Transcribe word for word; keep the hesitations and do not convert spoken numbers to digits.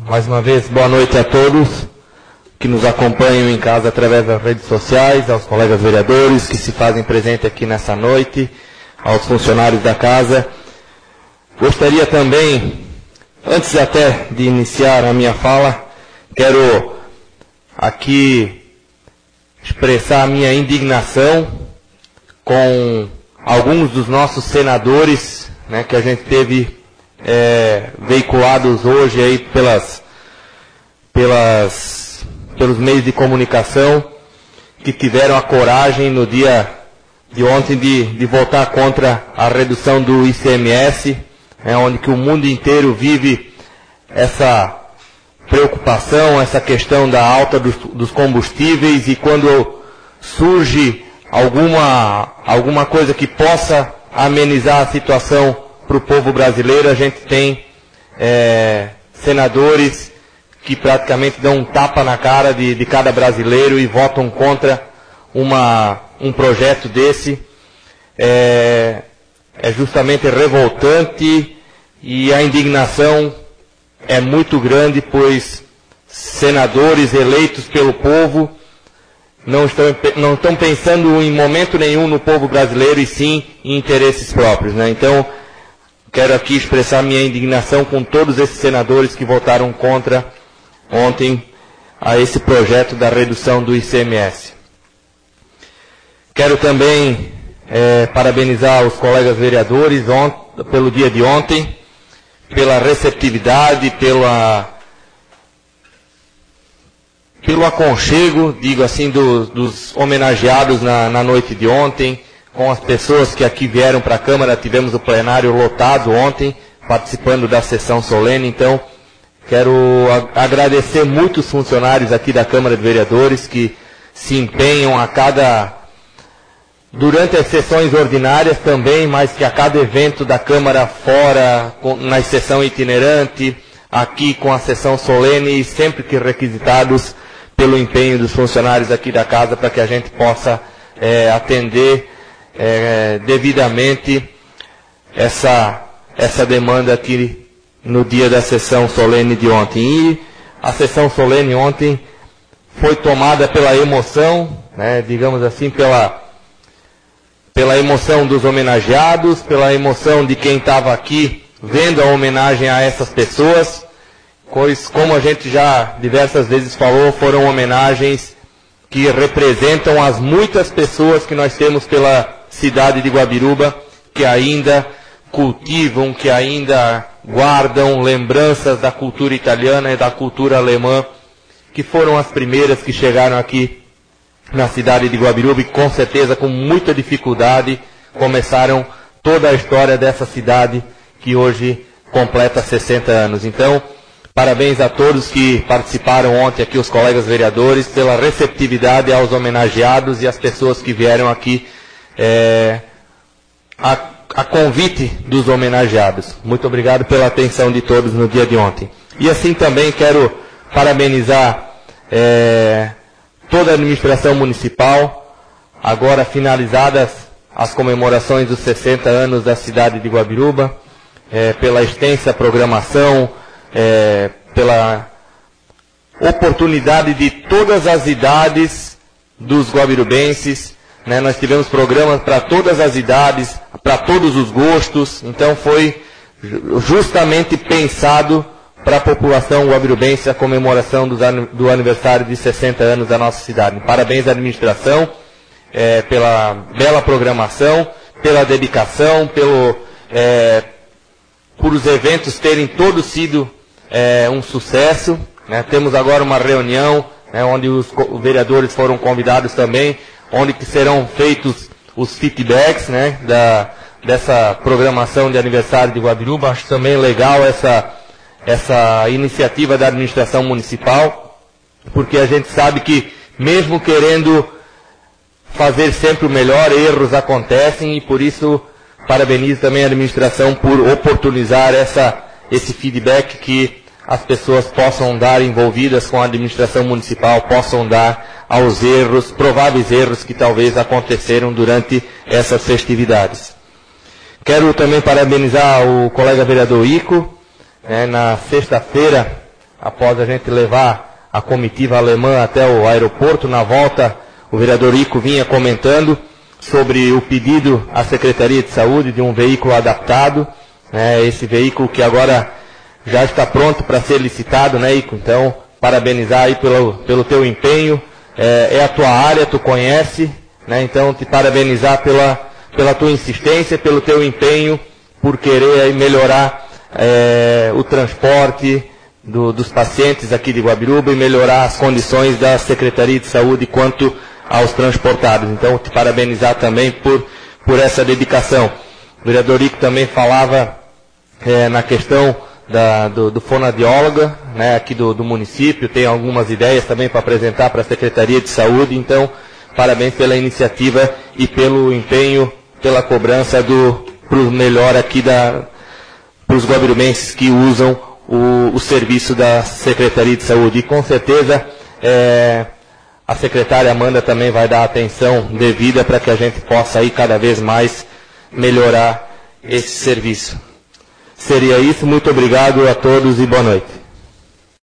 Mais uma vez, boa noite a todos que nos acompanham em casa através das redes sociais, aos colegas vereadores que se fazem presente aqui nessa noite, aos funcionários da casa. Gostaria também, antes até de iniciar a minha fala, quero aqui expressar a minha indignação com alguns dos nossos senadores, né, que a gente teve é, veiculados hoje aí pelas, pelas, pelos meios de comunicação, que tiveram a coragem no dia de ontem de, de votar contra a redução do I C M S, né, onde que o mundo inteiro vive essa preocupação, essa questão da alta dos, dos combustíveis, e quando surge alguma, alguma coisa que possa amenizar a situação para o povo brasileiro, a gente tem é, senadores que praticamente dão um tapa na cara de, de cada brasileiro e votam contra uma, um projeto desse. É, é justamente revoltante, e a indignação é muito grande, pois senadores eleitos pelo povo não estão, não estão pensando em momento nenhum no povo brasileiro, e sim em interesses próprios, né? Então, quero aqui expressar minha indignação com todos esses senadores que votaram contra ontem a esse projeto da redução do I C M S. Quero também é, parabenizar os colegas vereadores ont, pelo dia de ontem, pela receptividade, pela, pelo aconchego, digo assim, do, dos homenageados na, na noite de ontem, com as pessoas que aqui vieram para a Câmara. Tivemos o plenário lotado ontem, participando da sessão solene. Então, quero agradecer muito os funcionários aqui da Câmara de Vereadores, que se empenham a cada... durante as sessões ordinárias também, mas que a cada evento da Câmara fora, com, na sessão itinerante, aqui com a sessão solene, e sempre que requisitados pelo empenho dos funcionários aqui da casa, para que a gente possa é, atender é, devidamente essa, essa demanda aqui no dia da sessão solene de ontem. E a sessão solene ontem foi tomada pela emoção, né, digamos assim, pela... pela emoção dos homenageados, pela emoção de quem estava aqui vendo a homenagem a essas pessoas, pois, como a gente já diversas vezes falou, foram homenagens que representam as muitas pessoas que nós temos pela cidade de Guabiruba, que ainda cultivam, que ainda guardam lembranças da cultura italiana e da cultura alemã, que foram as primeiras que chegaram aqui na cidade de Guabiruba, e com certeza com muita dificuldade começaram toda a história dessa cidade que hoje completa sessenta anos. Então, parabéns a todos que participaram ontem aqui, os colegas vereadores, pela receptividade aos homenageados e às pessoas que vieram aqui é, a, a convite dos homenageados. Muito obrigado pela atenção de todos no dia de ontem. E assim também quero parabenizar é, toda a administração municipal, agora finalizadas as comemorações dos sessenta anos da cidade de Guabiruba, é, pela extensa programação, é, pela oportunidade de todas as idades dos guabirubenses, né? Nós tivemos programas para todas as idades, para todos os gostos, então foi justamente pensado para a população guabirubense a comemoração do, do aniversário de sessenta anos da nossa cidade. Parabéns à administração é, pela bela programação, pela dedicação, pelo, é, por os eventos terem todos sido é, um sucesso, né? Temos agora uma reunião, né, onde os vereadores foram convidados também, onde que serão feitos os feedbacks, né, da, dessa programação de aniversário de Guabiruba. Acho também legal essa... essa iniciativa da administração municipal, porque a gente sabe que, mesmo querendo fazer sempre o melhor, erros acontecem, e por isso parabenizo também a administração por oportunizar essa, esse feedback, que as pessoas possam dar, envolvidas com a administração municipal, possam dar aos erros, prováveis erros que talvez aconteceram durante essas festividades. Quero também parabenizar o colega vereador Ico. É, na sexta-feira, após a gente levar a comitiva alemã até o aeroporto, na volta o vereador Ico vinha comentando sobre o pedido à Secretaria de Saúde de um veículo adaptado, né, esse veículo que agora já está pronto para ser licitado, né, Ico? Então, parabenizar aí pelo, pelo teu empenho, é, é a tua área, tu conhece, né, então te parabenizar pela, pela tua insistência, pelo teu empenho, por querer aí melhorar é, o transporte do, dos pacientes aqui de Guabiruba e melhorar as condições da Secretaria de Saúde quanto aos transportados. Então, te parabenizar também por, por essa dedicação. O vereador Ico também falava é, na questão da, do, do fonoaudióloga, né, aqui do, do município, tem algumas ideias também para apresentar para a Secretaria de Saúde, então, parabéns pela iniciativa e pelo empenho, pela cobrança do pro melhor aqui da, para os guabirubenses que usam o, o serviço da Secretaria de Saúde. E com certeza, é, a secretária Amanda também vai dar atenção devida para que a gente possa aí cada vez mais melhorar esse serviço. Seria isso, muito obrigado a todos e boa noite.